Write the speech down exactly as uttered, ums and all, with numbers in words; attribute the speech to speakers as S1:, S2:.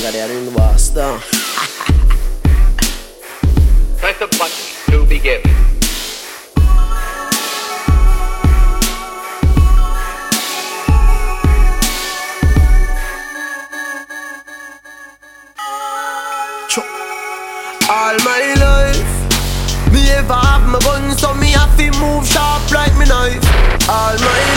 S1: venga de arena basta.
S2: Press the button to begin.
S3: All my life, me ever have my gun, so me have to move sharp like me knife. All my